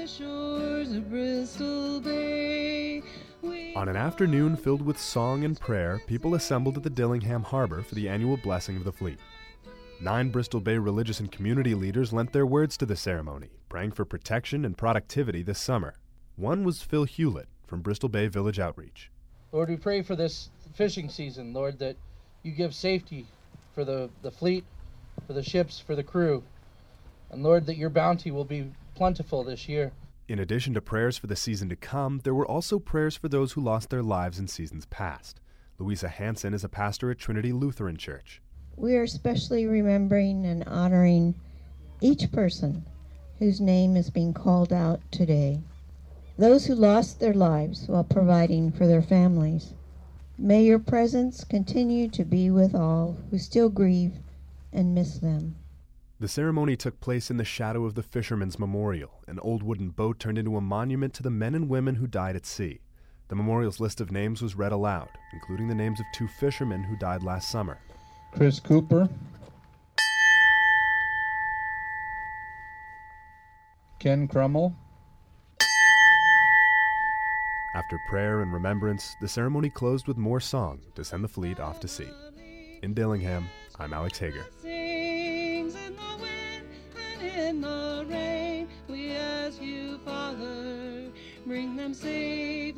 shores of Bristol Bay. On an afternoon filled with song and prayer, people assembled at the Dillingham Harbor for the annual blessing of the fleet. 9 Bristol Bay religious and community leaders lent their words to the ceremony, praying for protection and productivity this summer. One was Phil Hewlett from Bristol Bay Village Outreach. Lord, we pray for this fishing season, Lord, that you give safety for the fleet, for the ships, for the crew. And Lord, that your bounty will be plentiful this year. In addition to prayers for the season to come, there were also prayers for those who lost their lives in seasons past. Louisa Hansen is a pastor at Trinity Lutheran Church. We are especially remembering and honoring each person whose name is being called out today. Those who lost their lives while providing for their families. May your presence continue to be with all who still grieve and miss them. The ceremony took place in the shadow of the Fisherman's Memorial, an old wooden boat turned into a monument to the men and women who died at sea. The memorial's list of names was read aloud, including the names of 2 fishermen who died last summer. Chris Cooper, Ken Crummell. After prayer and remembrance, the ceremony closed with more song to send the fleet off to sea. In Dillingham, I'm Alex Hager. Sings in the wind and in the rain. We ask you, Father, bring them safe